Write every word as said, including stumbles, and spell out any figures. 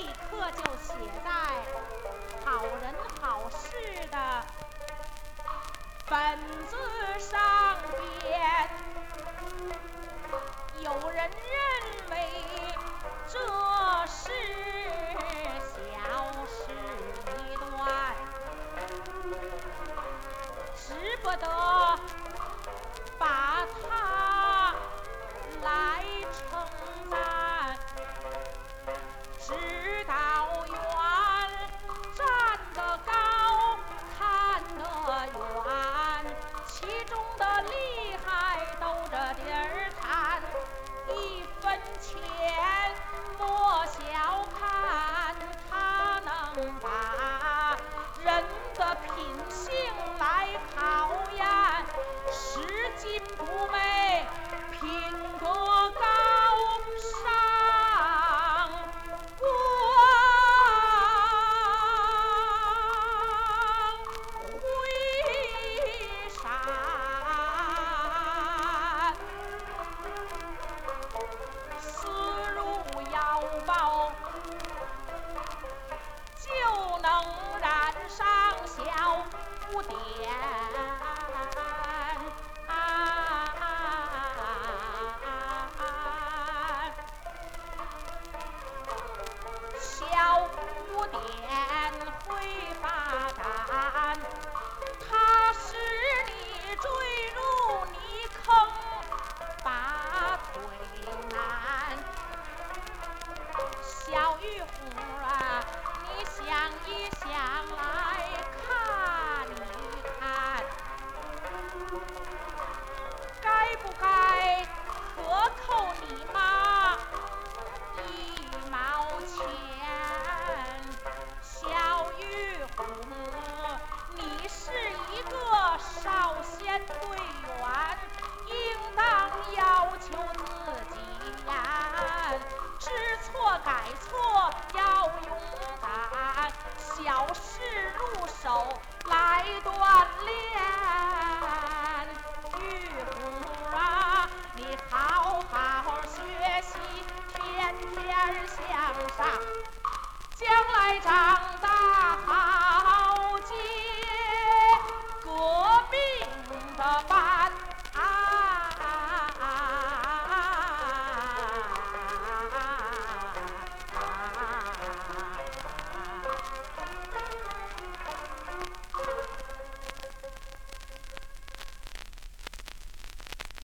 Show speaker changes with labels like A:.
A: 立刻就写在好人好事的本子上边。有人认为这是小事一段，值不得把它来称赞。知道远，站得高，看得远，其中的厉害都这点儿看。一分钱莫小看，它能把人的品性来考验。拾金不昧，品格高尚，光辉闪。思如腰包，就能燃上小不点。小不点会发展，它使你坠入泥坑，拔腿难。小玉虎啊，你想一想来看一看，该不该克扣你妈一毛钱？小玉虎，你是一个少先队员，应当要求自己严，知错改错要勇敢，小事入手来锻炼。玉虎啊，你好好学习，天天向上，将来长